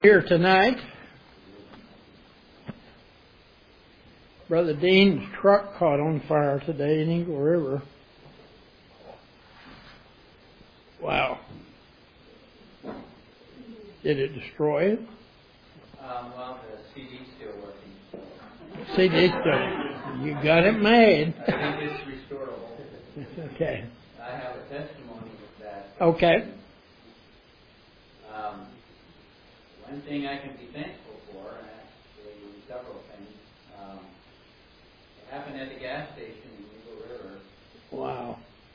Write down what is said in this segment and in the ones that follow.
Here tonight, Brother Dean's truck caught on fire today in Eagle River. Wow. Did it destroy it? Well, the CD's still working. CD still. You got it made. I think it's restorable. Okay. I have a testimony with that. Okay. One thing I can be thankful for, actually several things, it happened at the gas station in Eagle River. Wow.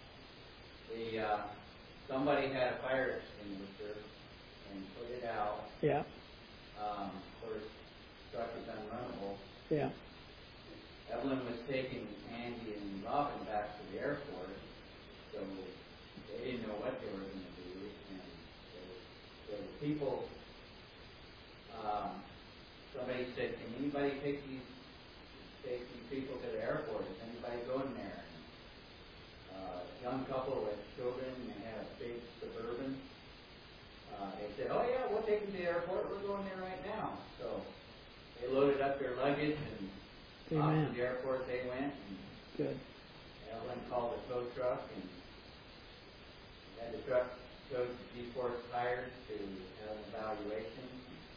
Somebody had a fire extinguisher and put it out. Yeah. Of course, the truck was unrunnable. Yeah. Evelyn was taking Andy and Robin back to the airport, so they didn't know what they were going to do. And there were people. Somebody said, "Can anybody take these people to the airport? Is anybody going there?" And, young couple with children, and they had a big Suburban. They said, "Oh yeah, we'll take them to the airport. We're going there right now." So they loaded up their luggage and off to the airport they went. And good. Evelyn called the tow truck and had the truck towed to G-Force Tires to have an evaluation.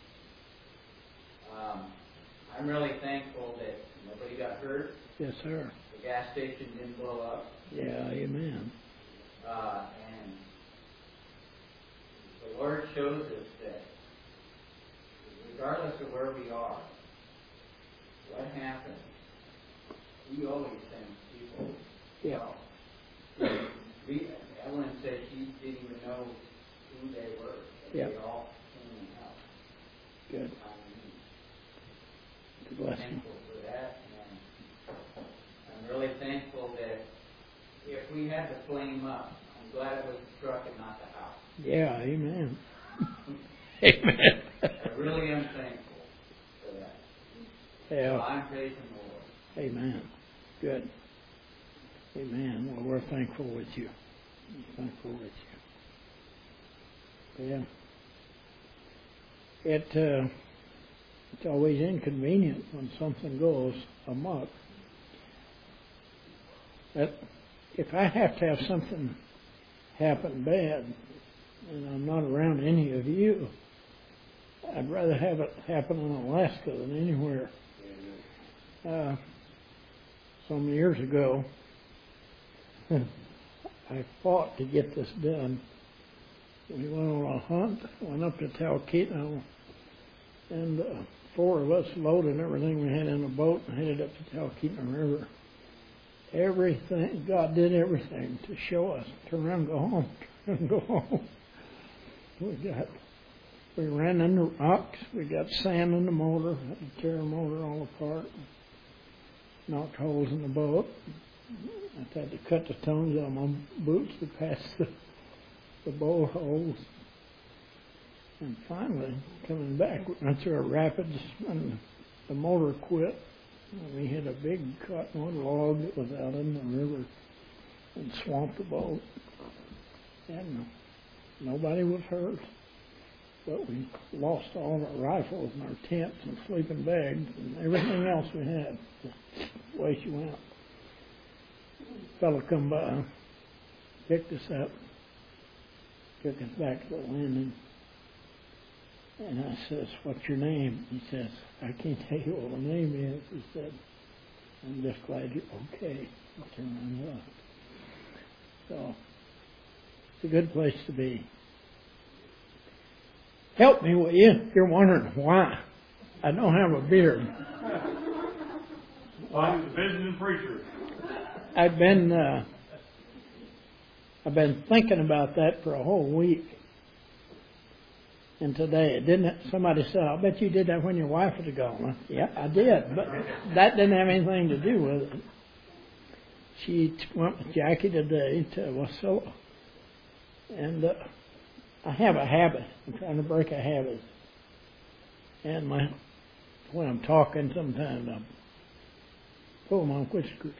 I'm really thankful that nobody got hurt. Yes, sir. The gas station didn't blow up. Yeah, amen. And the Lord shows us that regardless of where we are, what happens, He always sends people. Yeah. Evelyn said she didn't even know who they were. Yeah. They all came and helped. Good. I'm thankful for that. And I'm really thankful that if we had the flame up, I'm glad it was the truck and not the house. Yeah, amen. Amen. I really am thankful for that. Yeah. So I'm praising the Lord. Amen. Good. Amen. Well, we're thankful with you. We're thankful with you. Yeah. It's always inconvenient when something goes amok. That if I have to have something happen bad, and I'm not around any of you, I'd rather have it happen in Alaska than anywhere. Some years ago, I fought to get this done. We went on a hunt, went up to Talkeetna, and 4 of us loaded everything we had in a boat and headed up to Talkeetna River. Everything, God did everything to show us, turn around and go home, turn and go home. We ran into rocks, we got sand in the motor, had to tear the motor all apart, knocked holes in the boat. I had to cut the tongues on my boots to pass the bowl holes. And finally, coming back, we went through a rapids and the motor quit. And we hit a big cottonwood log that was out in the river and swamped the boat. And nobody was hurt. But we lost all our rifles and our tents and sleeping bags and everything else we had. Just away she went. A fellow come by, picked us up, took us back to the landing. And I says, "What's your name?" He says, "I can't tell you what my name is." He said, "I'm just glad you're okay." I turned around and left. So, it's a good place to be. Help me, will you? You're wondering why. I don't have a beard. Why he's a visiting preacher? I've been thinking about that for a whole week. And today, somebody said, "I'll bet you did that when your wife was gone." Yeah, I did, but that didn't have anything to do with it. She went with Jackie today to Wasilla. And I have a habit. I'm trying to break a habit. And when I'm talking, sometimes I pull my whiskers.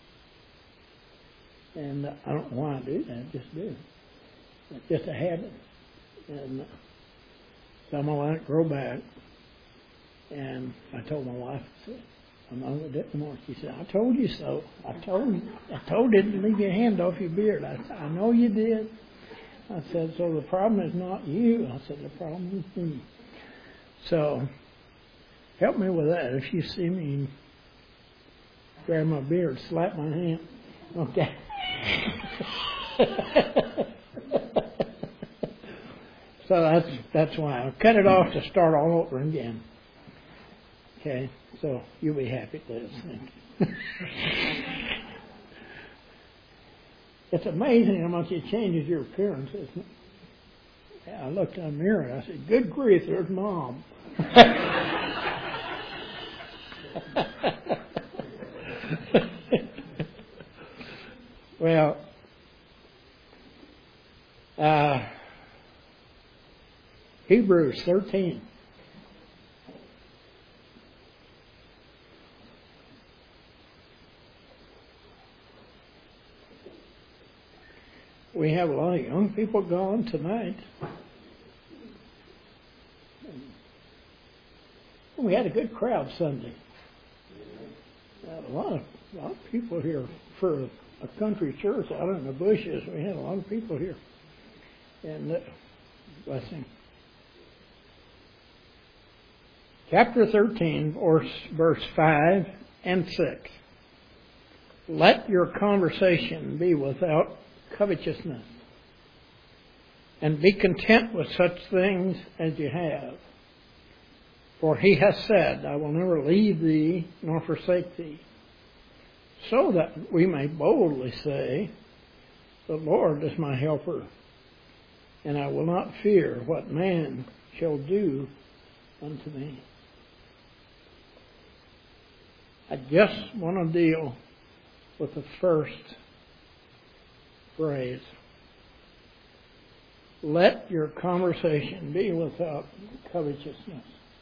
And I don't know why I do that. I just do. It's just a habit. And So I'm going to let it grow back. And I told my wife, I said, I'm not going to do it anymore. She said, I told you so. I told you to leave your hand off your beard. I said, I know you did. I said, so the problem is not you. I said, the problem is me. So help me with that. If you see me grab my beard, slap my hand. Okay. So that's why. I'll cut it off to start all over again. Okay, so you'll be happy, Liz. It's amazing how much it changes your appearance, isn't it? Yeah, I looked in the mirror and I said, good grief, there's Mom. Well, Hebrews 13. We have a lot of young people gone tonight. We had a good crowd Sunday. A lot of people here for a country church out in the bushes. We had a lot of people here. And blessing. Chapter 13, verse 5 and 6. Let your conversation be without covetousness, and be content with such things as you have. For he has said, I will never leave thee nor forsake thee, so that we may boldly say, the Lord is my helper, and I will not fear what man shall do unto me. I just want to deal with the first phrase. Let your conversation be without covetousness.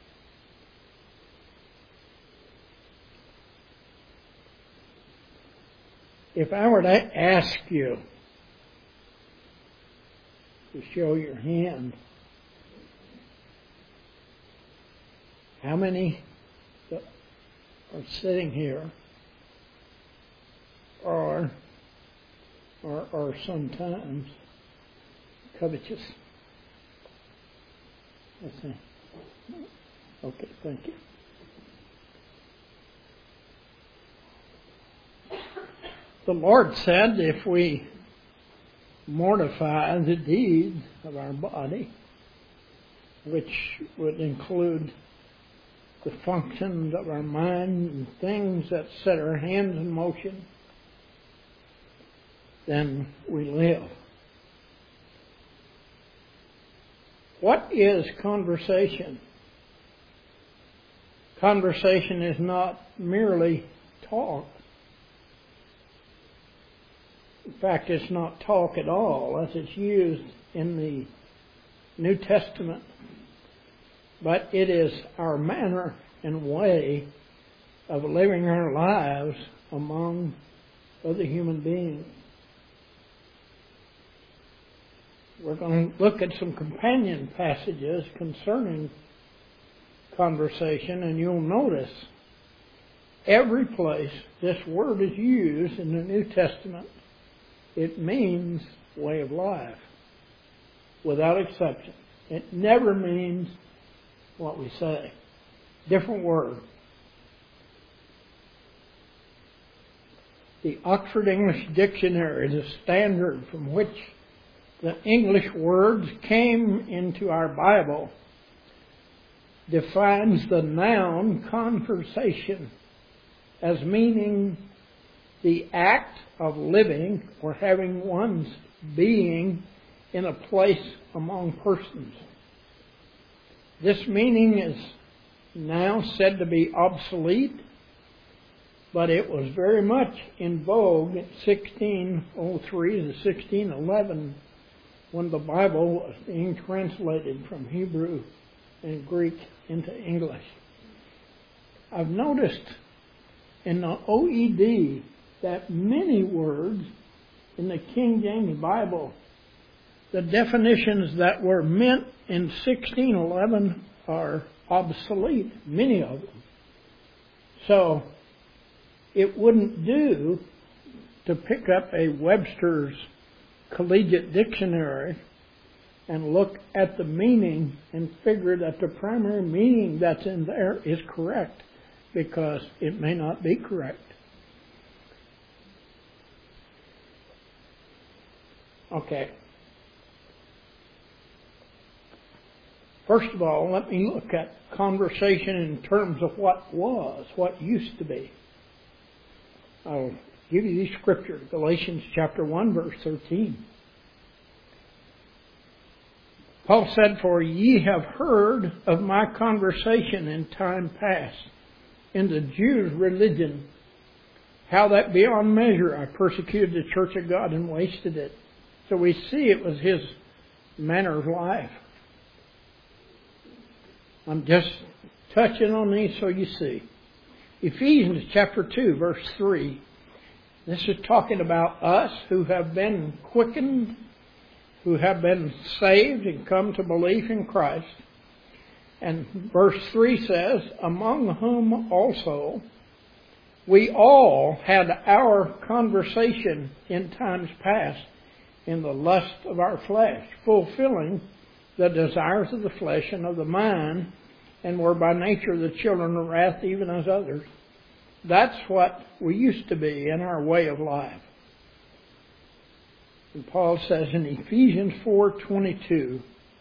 If I were to ask you to show your hand, how many are sitting here or sometimes covetous? Let's see. Okay, thank you. The Lord said if we mortify the deeds of our body, which would include the functions of our mind and things that set our hands in motion, then we live. What is conversation? Conversation is not merely talk. In fact, it's not talk at all as it's used in the New Testament. But it is our manner and way of living our lives among other human beings. We're going to look at some companion passages concerning conversation, and you'll notice every place this word is used in the New Testament, it means way of life, without exception. It never means what we say. Different word. The Oxford English Dictionary, the standard from which the English words came into our Bible, defines the noun conversation as meaning the act of living or having one's being in a place among persons. This meaning is now said to be obsolete, but it was very much in vogue in 1603 to 1611 when the Bible was being translated from Hebrew and Greek into English. I've noticed in the OED that many words in the King James Bible, the definitions that were meant in 1611 are obsolete, many of them. So it wouldn't do to pick up a Webster's Collegiate Dictionary and look at the meaning and figure that the primary meaning that's in there is correct, because it may not be correct. Okay. First of all, let me look at conversation in terms of what was, what used to be. I'll give you these scriptures. Galatians chapter 1, verse 13. Paul said, "For ye have heard of my conversation in time past, in the Jews' religion, how that beyond measure I persecuted the church of God and wasted it." So we see it was his manner of life. I'm just touching on these so you see. Ephesians chapter 2, verse 3. This is talking about us who have been quickened, who have been saved and come to belief in Christ. And verse 3 says, "Among whom also we all had our conversation in times past in the lust of our flesh, fulfilling the desires of the flesh and of the mind, and were by nature the children of wrath, even as others." That's what we used to be in our way of life. And Paul says in Ephesians 4:22,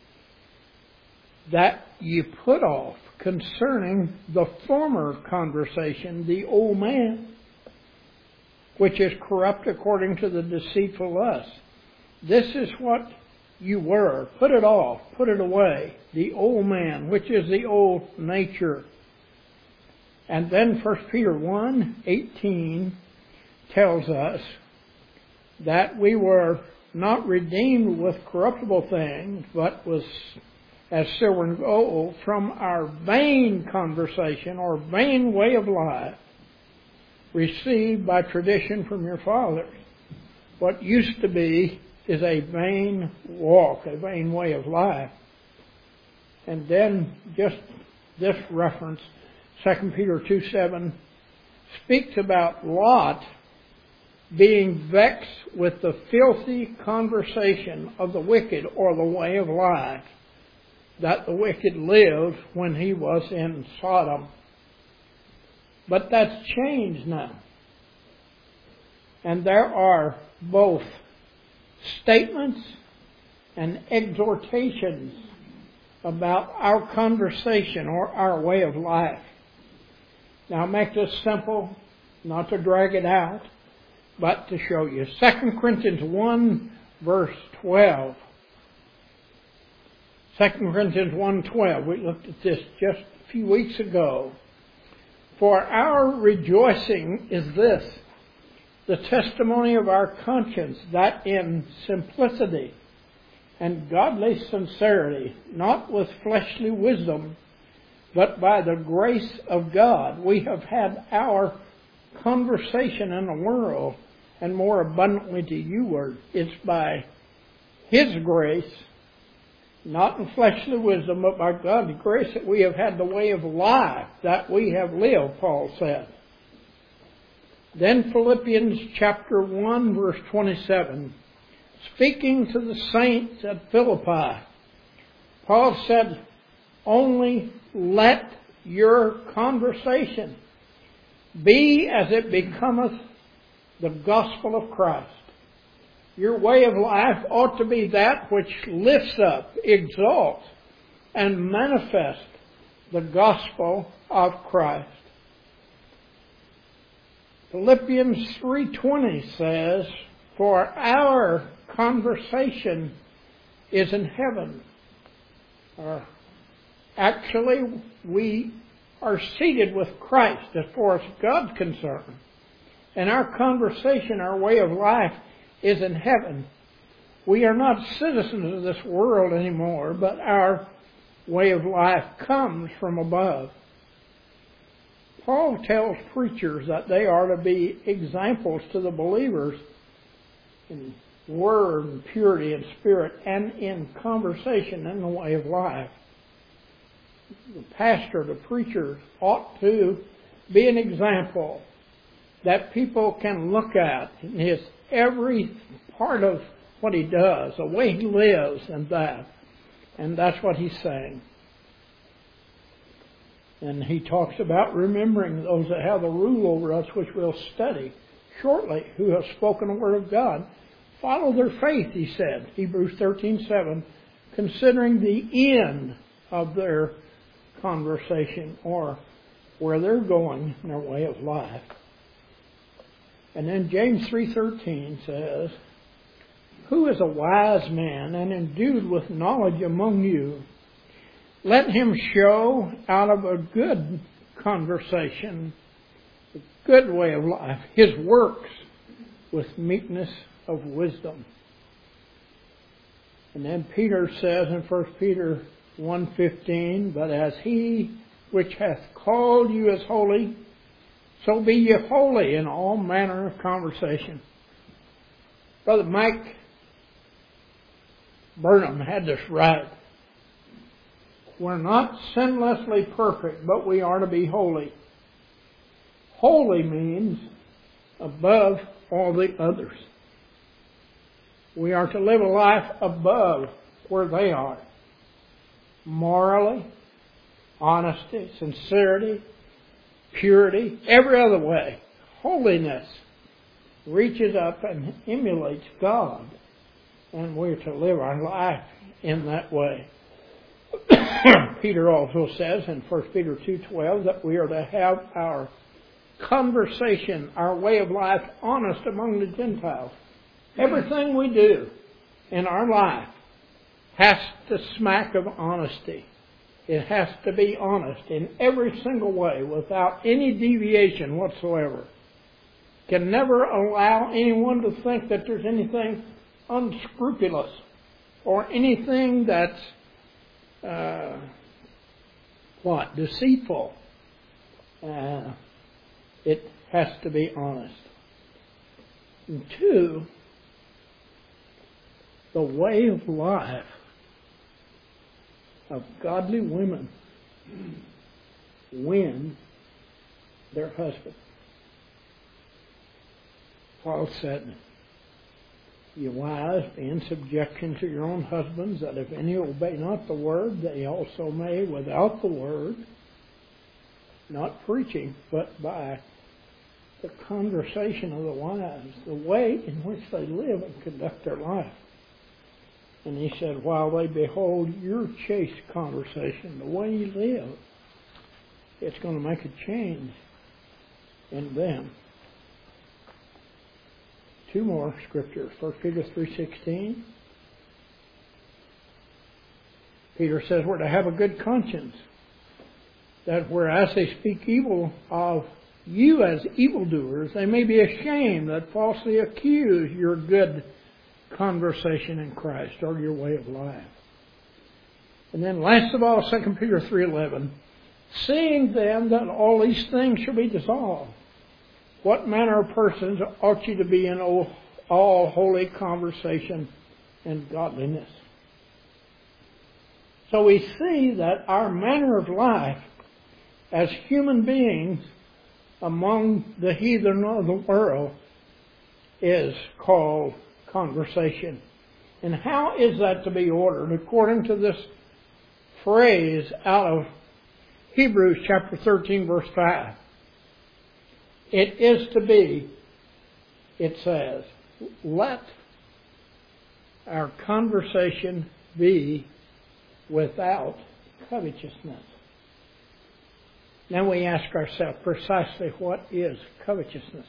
"That ye put off concerning the former conversation the old man, which is corrupt according to the deceitful lust." This is what you were. Put it off. Put it away. The old man, which is the old nature. And then 1 Peter 1:18 tells us that we were not redeemed with corruptible things, but was as silver and gold from our vain conversation or vain way of life received by tradition from your fathers. What used to be is a vain walk, a vain way of life. And then just this reference, 2 Peter 2:7, speaks about Lot being vexed with the filthy conversation of the wicked, or the way of life that the wicked lived when he was in Sodom. But that's changed now. And there are both statements and exhortations about our conversation or our way of life. Now, I'll make this simple, not to drag it out, but to show you. 2 Corinthians 1, verse 12. 2 Corinthians 1:12. We looked at this just a few weeks ago. "For our rejoicing is this, the testimony of our conscience, that in simplicity and godly sincerity, not with fleshly wisdom, but by the grace of God, we have had our conversation in the world, and more abundantly to you word." It's by His grace, not in fleshly wisdom, but by God's grace, that we have had the way of life that we have lived, Paul said. Then Philippians chapter 1, verse 27. Speaking to the saints at Philippi, Paul said, "Only let your conversation be as it becometh the gospel of Christ." Your way of life ought to be that which lifts up, exalts, and manifests the gospel of Christ. Philippians 3:20 says, "For our conversation is in heaven." Actually, we are seated with Christ as far as God's concerned. And our conversation, our way of life, is in heaven. We are not citizens of this world anymore, but our way of life comes from above. Paul tells preachers that they are to be examples to the believers in word and purity and spirit and in conversation in the way of life. The pastor, the preacher ought to be an example that people can look at in his every part of what he does, the way he lives and that. And that's what he's saying. And he talks about remembering those that have the rule over us, which we'll study shortly, who have spoken the word of God. Follow their faith, he said, Hebrews 13:7, considering the end of their conversation or where they're going in their way of life. And then James 3:13 says, who is a wise man and endued with knowledge among you? Let him show out of a good conversation, a good way of life, his works with meekness of wisdom. And then Peter says in 1 Peter 1:15, but as he which hath called you is holy, so be ye holy in all manner of conversation. Brother Mike Burnham had this right. We're not sinlessly perfect, but we are to be holy. Holy means above all the others. We are to live a life above where they are. Morally, honesty, sincerity, purity, every other way. Holiness reaches up and emulates God. And we're to live our life in that way. Peter also says in 1 Peter 2:12 that we are to have our conversation, our way of life, honest among the Gentiles. Everything we do in our life has to smack of honesty. It has to be honest in every single way without any deviation whatsoever. Can never allow anyone to think that there's anything unscrupulous or anything that's deceitful. It has to be honest. And two, the way of life of godly women win their husband. Paul said, ye wives, be in subjection to your own husbands, that if any obey not the word, they also may without the word, not preaching, but by the conversation of the wives, the way in which they live and conduct their life. And he said, while they behold your chaste conversation, the way you live, it's going to make a change in them. Two more scriptures. 1 Peter 3:16. Peter says we're to have a good conscience, that whereas they speak evil of you as evildoers, they may be ashamed that falsely accuse your good conversation in Christ or your way of life. And then last of all, 2 Peter 3:11. Seeing then that all these things shall be dissolved, what manner of persons ought you to be in all holy conversation and godliness? So we see that our manner of life as human beings among the heathen of the world is called conversation. And how is that to be ordered? According to this phrase out of Hebrews chapter 13 verse 5. It is to be, it says, let our conversation be without covetousness. Now we ask ourselves precisely what is covetousness?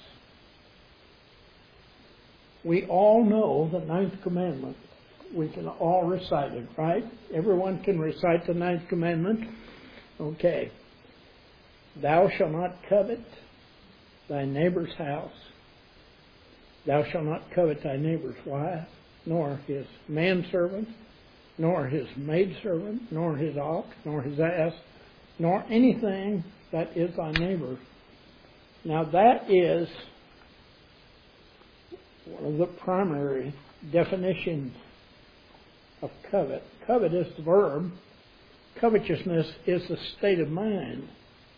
We all know the 9th commandment. We can all recite it, right? Everyone can recite the 9th commandment. Okay. Thou shalt not covet thy neighbor's house. Thou shalt not covet thy neighbor's wife, nor his manservant, nor his maidservant, nor his ox, nor his ass, nor anything that is thy neighbor's. Now that is one of the primary definition of covet. Covet is the verb. Covetousness is the state of mind.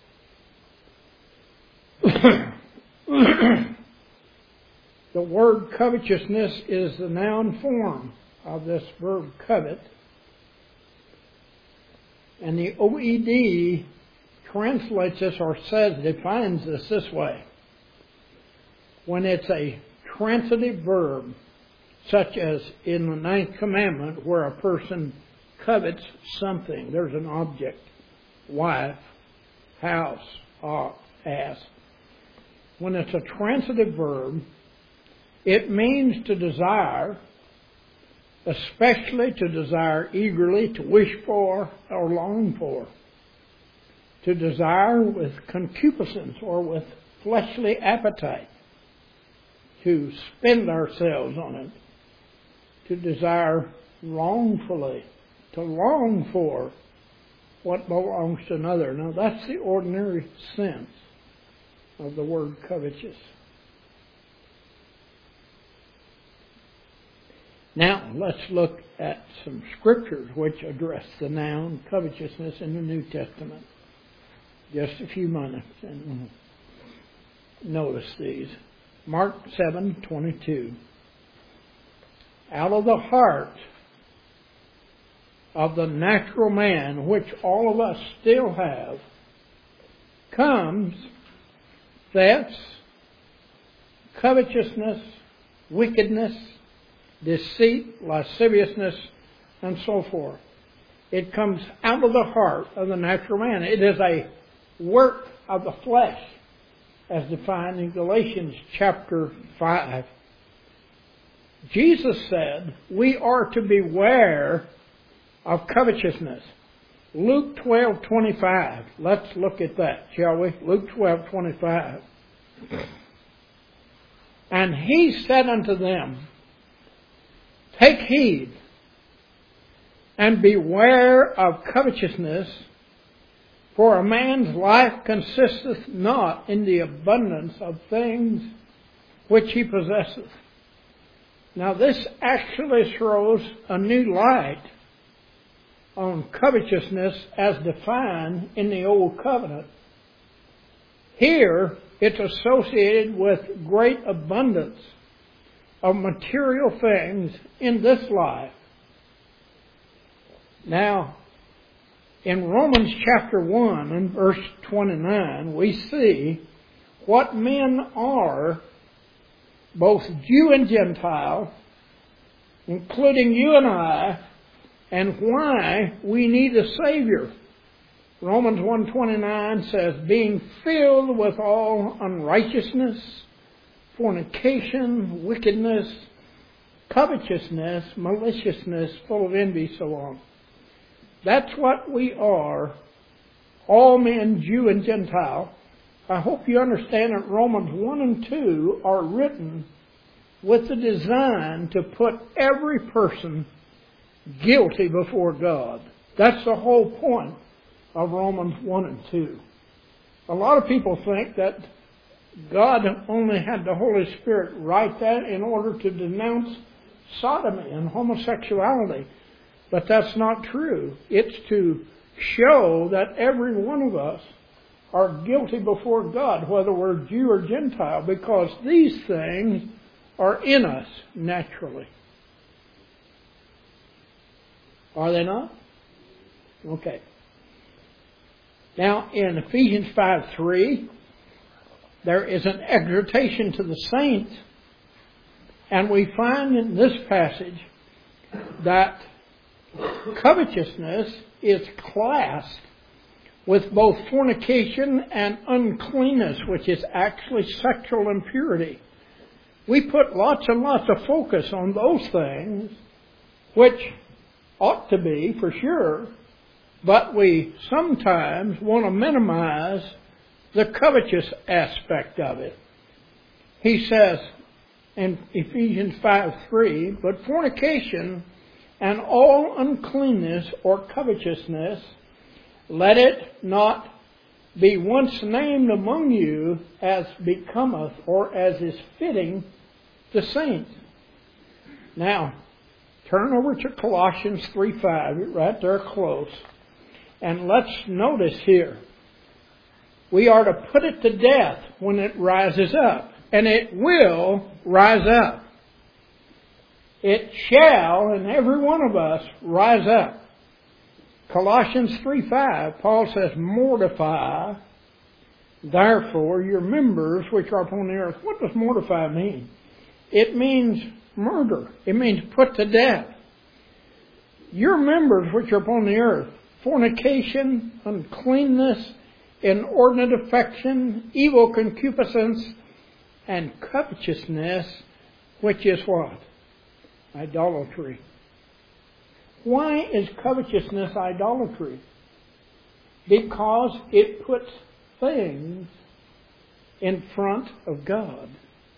The word covetousness is the noun form of this verb covet. And the OED translates this or defines this way. When it's a transitive verb, such as in the 9th commandment where a person covets something. There's an object, wife, house, ox, ass. When it's a transitive verb, it means to desire, especially to desire eagerly, to wish for or long for. To desire with concupiscence or with fleshly appetite. To spend ourselves on it. To desire wrongfully. To long for what belongs to another. Now that's the ordinary sense of the word covetous. Now, let's look at some scriptures which address the noun covetousness in the New Testament. Just a few minutes and notice these. Mark 7:22. Out of the heart of the natural man, which all of us still have, comes thefts, covetousness, wickedness, deceit, lasciviousness, and so forth. It comes out of the heart of the natural man. It is a work of the flesh, as defined in Galatians chapter 5. Jesus said we are to beware of covetousness. Luke 12:25. Let's look at that, shall we? Luke 12:25. And he said unto them, take heed, and beware of covetousness, for a man's life consisteth not in the abundance of things which he possesseth. Now this actually throws a new light on covetousness as defined in the Old Covenant. Here, it's associated with great abundance of material things in this life. Now, in Romans chapter 1 and verse 29, we see what men are, both Jew and Gentile, including you and I, and why we need a Savior. Romans 1:29 says, being filled with all unrighteousness, fornication, wickedness, covetousness, maliciousness, full of envy, so on. That's what we are, all men, Jew and Gentile. I hope you understand that Romans 1 and 2 are written with the design to put every person guilty before God. That's the whole point of Romans 1 and 2. A lot of people think that God only had the Holy Spirit write that in order to denounce sodomy and homosexuality. But that's not true. It's to show that every one of us are guilty before God, whether we're Jew or Gentile, because these things are in us naturally. Are they not? Okay. Now, in Ephesians 5:3, there is an exhortation to the saints, and we find in this passage that covetousness is classed with both fornication and uncleanness, which is actually sexual impurity. We put lots and lots of focus on those things, which ought to be, for sure, but we sometimes want to minimize the covetous aspect of it. He says in Ephesians 5:3, but fornication and all uncleanness or covetousness, let it not be once named among you as becometh or as is fitting the saints. Now, turn over to Colossians 3:5, right there close. And let's notice here, we are to put it to death when it rises up. And it will rise up. It shall, in every one of us, rise up. Colossians 3:5, Paul says, mortify, therefore, your members which are upon the earth. What does mortify mean? It means murder. It means put to death. Your members which are upon the earth, fornication, uncleanness, inordinate affection, evil concupiscence, and covetousness, which is what? Idolatry. Why is covetousness idolatry? Because it puts things in front of God.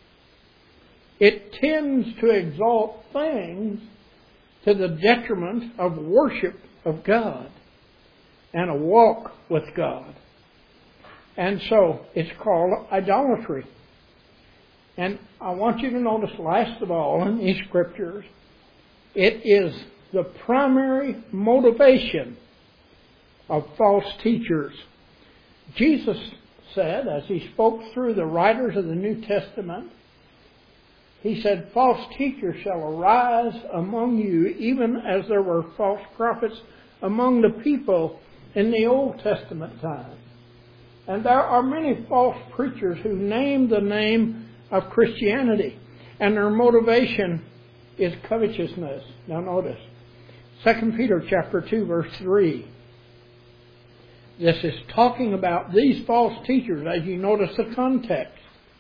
It tends to exalt things to the detriment of worship of God and a walk with God. And so it's called idolatry. And I want you to notice, last of all, in these scriptures, it is the primary motivation of false teachers. Jesus said, as he spoke through the writers of the New Testament, he said, false teachers shall arise among you, even as there were false prophets among the people in the Old Testament time. And there are many false preachers who name the name of Christianity, and their motivation is covetousness. Now notice, 2 Peter chapter 2, verse 3. This is talking about these false teachers, as you notice the context.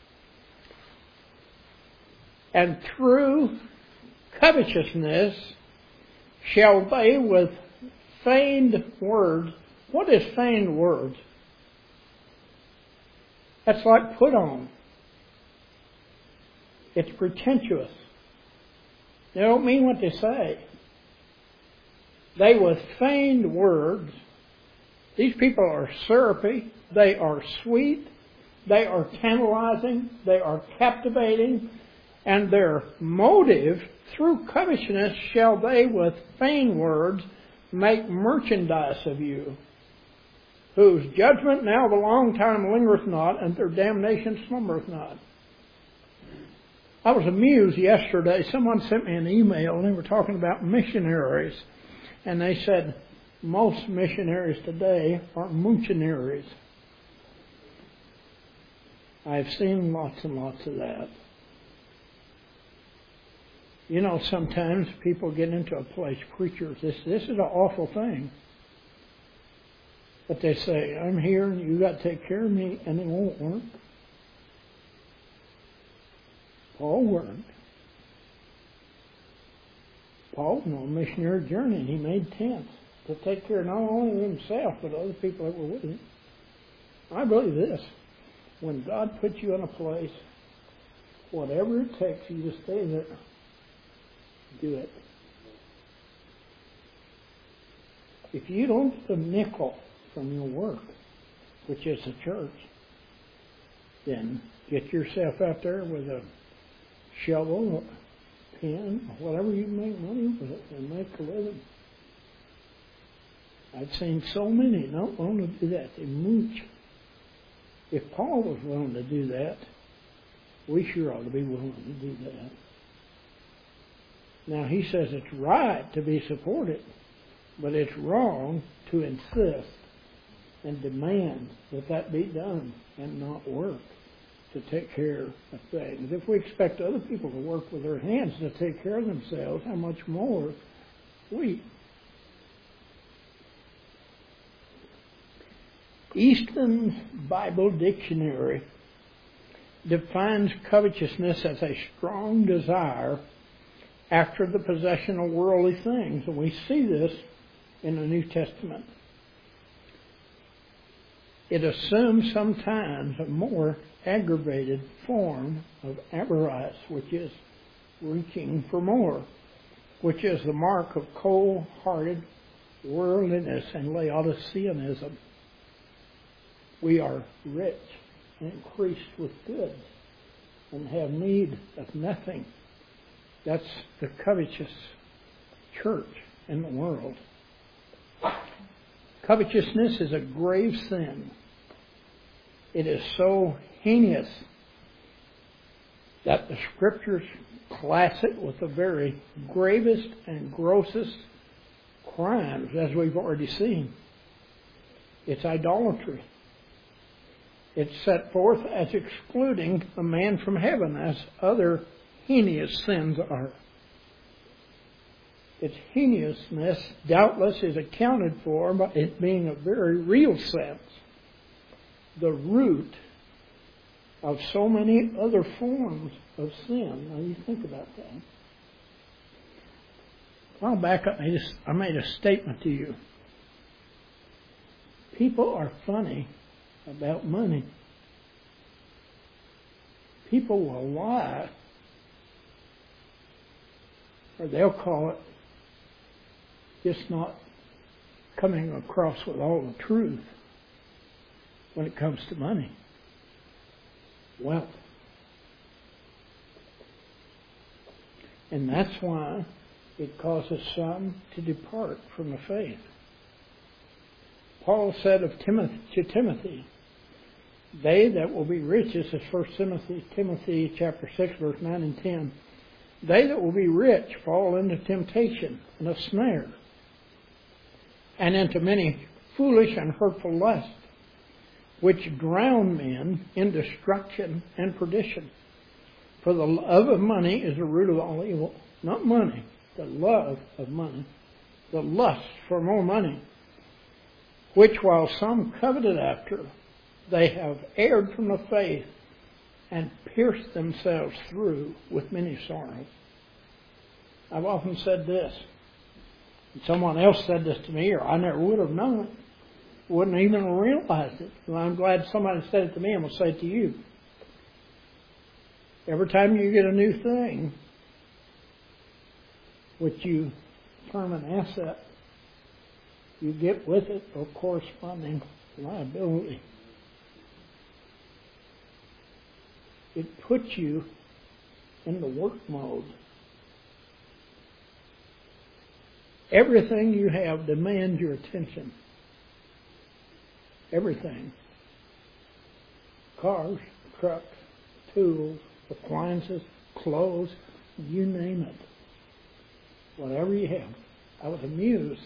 And through covetousness shall they with feigned words. What is feigned words? That's like put on. It's pretentious. They don't mean what they say. They with feigned words. These people are syrupy. They are sweet. They are tantalizing. They are captivating. And their motive, through covetousness, shall they with feigned words make merchandise of you, whose judgment now of a long time lingereth not, and their damnation slumbereth not. I was amused yesterday. Someone sent me an email, and they were talking about missionaries. And they said, most missionaries today are moochinaries. I've seen lots and lots of that. You know, sometimes people get into a place, preachers, this is an awful thing. But they say, I'm here and you got to take care of me, and it won't work. Paul worked. Paul was on a missionary journey, and he made tents to take care not only of himself, but other people that were with him. I believe this. When God puts you in a place, whatever it takes you to stay there, do it. If you don't get a nickel from your work, which is the church, then get yourself out there with a shovel, a pen, whatever you can make money with it, and make a living. I've seen so many not willing to do that. They mooch. If Paul was willing to do that, we sure ought to be willing to do that. Now, he says it's right to be supported, but it's wrong to insist and demand that that be done and not work to take care of things. If we expect other people to work with their hands to take care of themselves, how much more we? Easton's Bible Dictionary defines covetousness as a strong desire after the possession of worldly things. And we see this in the New Testament. It assumes sometimes a more aggravated form of avarice, which is reaching for more, which is the mark of cold-hearted worldliness and Laodiceanism. We are rich and increased with goods and have need of nothing. That's the covetous church in the world. Covetousness is a grave sin. It is so heinous that the Scriptures class it with the very gravest and grossest crimes, as we've already seen. It's idolatry. It's set forth as excluding a man from heaven, as other heinous sins are. Its heinousness doubtless is accounted for by it being a very real sense, the root of so many other forms of sin. Now you think about that. A while back I made a statement to you. People are funny about money. People will lie, or they'll call it just not coming across with all the truth when it comes to money. Wealth. And that's why it causes some to depart from the faith. Paul said of Timothy, they that will be rich, this is 1 Timothy chapter 6, verse 9 and 10, they that will be rich fall into temptation and a snare, and into many foolish and hurtful lusts, which drown men in destruction and perdition. For the love of money is the root of all evil. Not money, the love of money, the lust for more money, which while some coveted after, they have erred from the faith and pierced themselves through with many sorrows. I've often said this, and someone else said this to me, or I never would have known it, wouldn't even realize it. Well, I'm glad somebody said it to me, I'm going to say it to you. Every time you get a new thing, which you term an asset, you get with it a corresponding liability. It puts you in the work mode. Everything you have demands your attention. Everything. Cars, trucks, tools, appliances, clothes, you name it. Whatever you have. I was amused.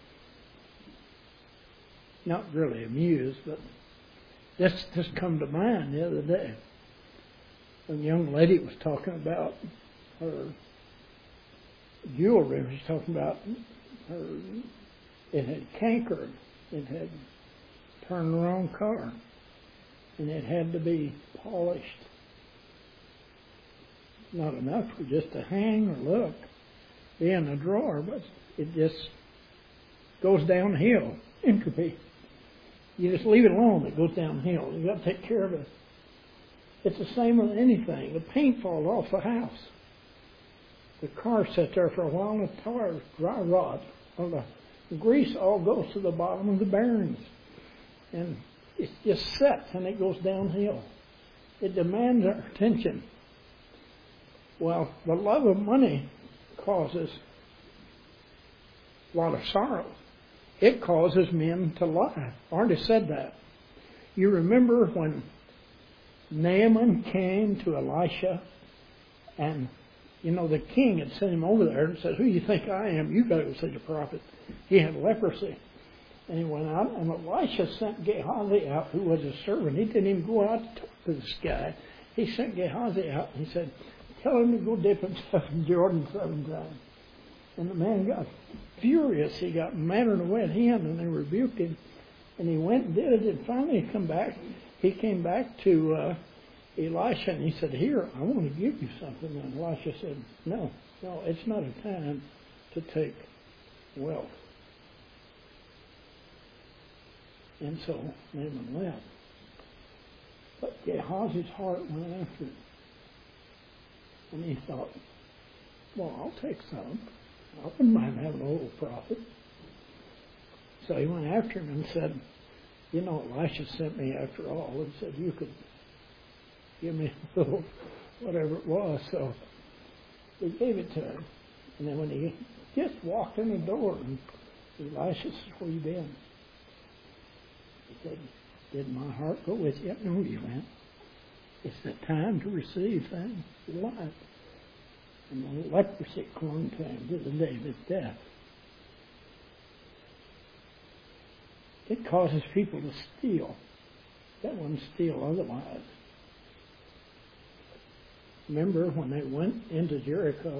Not really amused, but this just come to mind the other day. A young lady was talking about her jewelry. She was talking about her. It had cankered. It had turned the wrong color, and it had to be polished. Not enough for just to hang or look, be in a drawer, but it just goes downhill. Entropy. You just leave it alone, it goes downhill. You've got to take care of it. It's the same with anything. The paint falls off the house. The car sits there for a while and the tires dry rot. Or the grease all goes to the bottom of the bearings. And it just sets and it goes downhill. It demands our attention. Well, the love of money causes a lot of sorrow. It causes men to lie. I already said that. You remember when Naaman came to Elisha, and the king had sent him over there and said, "Who do you think I am? You got to go see the prophet." He had leprosy. And he went out, and Elisha sent Gehazi out, who was a servant. He didn't even go out to talk to this guy. He sent Gehazi out, and he said, "Tell him to go dip himself in Jordan 7 times." And the man got furious. He got madder than a wet hen, and they rebuked him. And he went and did it, and finally he came back to Elisha, and he said, "Here, I want to give you something." And Elisha said, No, it's not a time to take wealth. And so Naaman left. But Gehazi's heart went after it. And he thought, well, I'll take some. I wouldn't mind having a little profit. So he went after him and said, Elisha sent me after all and said, you could give me a little, whatever it was. So He gave it to him. And then when he just walked in the door, and Elisha said, "Where you been?" He said, "Did my heart go with you?" "No, you went. It's the time to receive things in life." And the leprosy clung to him to the day of his death. It causes people to steal. That wouldn't steal otherwise. Remember when they went into Jericho,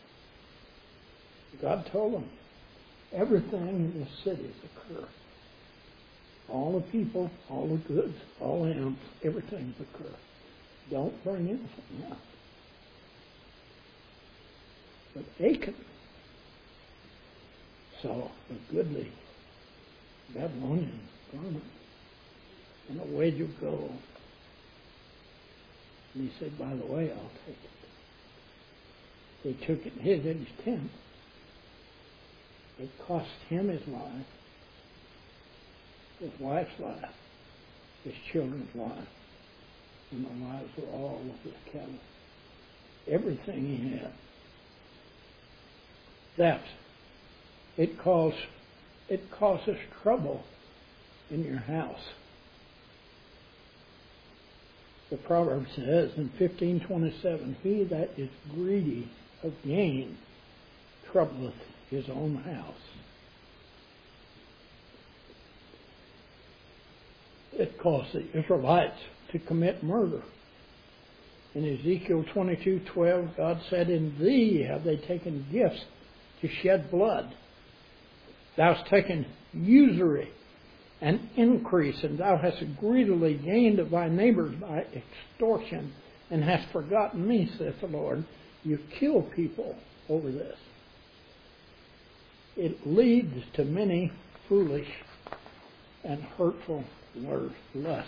God told them, everything in the city is accursed. All the people, all the goods, all the animals, everything's accursed. Don't bring anything out. But Achan saw a goodly Babylonian garment and a wedge of gold. And he said, "By the way, I'll take it." He took it and hid it in his tent. It cost him his life, his wife's life, his children's life, and the lives of all of his cattle. Everything he had. Theft. It causes trouble in your house. The proverb says in 15:27, "He that is greedy of gain troubleth his own house." It caused the Israelites to commit murder. In Ezekiel 22:12, God said, "In thee have they taken gifts to shed blood. Thou hast taken usury and increase, and thou hast greedily gained of thy neighbors by extortion, and hast forgotten me, saith the Lord." You kill people over this. It leads to many foolish and hurtful lusts.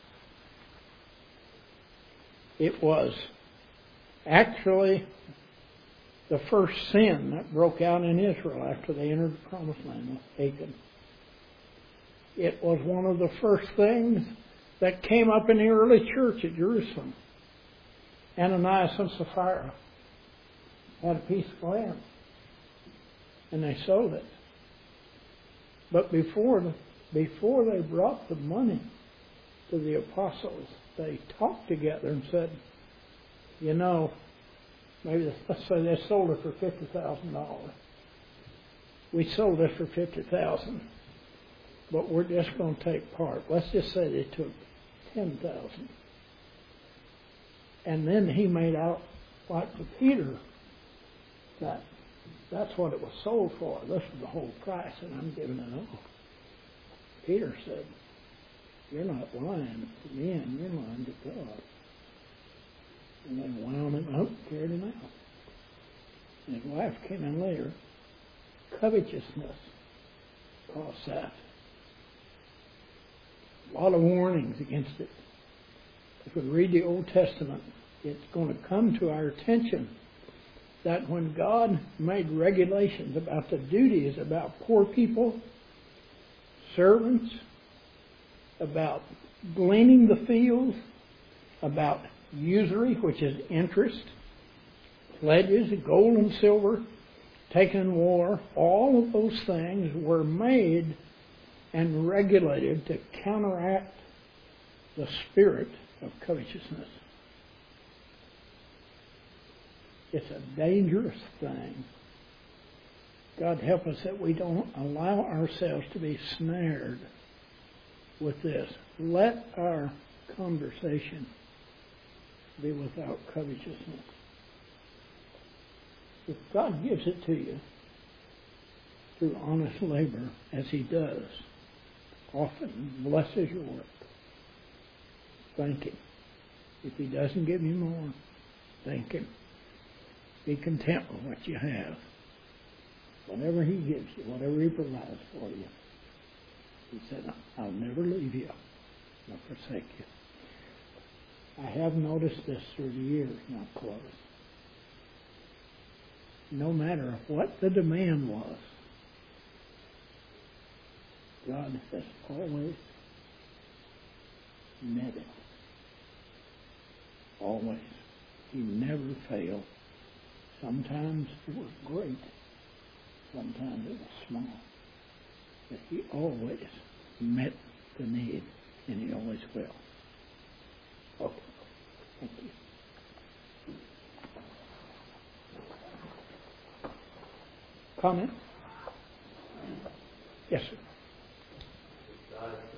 It was actually the first sin that broke out in Israel after they entered the Promised Land with Achan. It was one of the first things that came up in the early church at Jerusalem. Ananias and Sapphira had a piece of land, and they sold it. But before they brought the money to the apostles, they talked together and said, maybe let's say they sold it for $50,000. We sold it for $50,000, but we're just going to take part. Let's just say they took $10,000, and then he made out like to Peter that that's what it was sold for. This is the whole price, and I'm giving it all. Peter said, "You're not lying to me, and you're lying to God." And they wound him up, carried him out. And his wife came in later. Covetousness caused that. A lot of warnings against it. If we read the Old Testament, it's going to come to our attention that when God made regulations about the duties about poor people, servants, about gleaning the fields, about usury, which is interest, pledges, gold and silver, taken in war, all of those things were made and regulated to counteract the spirit of covetousness. It's a dangerous thing. God help us that we don't allow ourselves to be snared with this. Let our conversation be without covetousness. If God gives it to you through honest labor, as He does, often blesses your work, thank Him. If He doesn't give you more, thank Him. Be content with what you have. Whatever He gives you, whatever He provides for you. He said, "I'll never leave you nor forsake you." I have noticed this through the years, now close. No matter what the demand was, God has always met it. Always. He never failed Sometimes it was great. Sometimes it was small. But he always met the need, and he always will. Okay. Thank you. Comment? Yes, sir.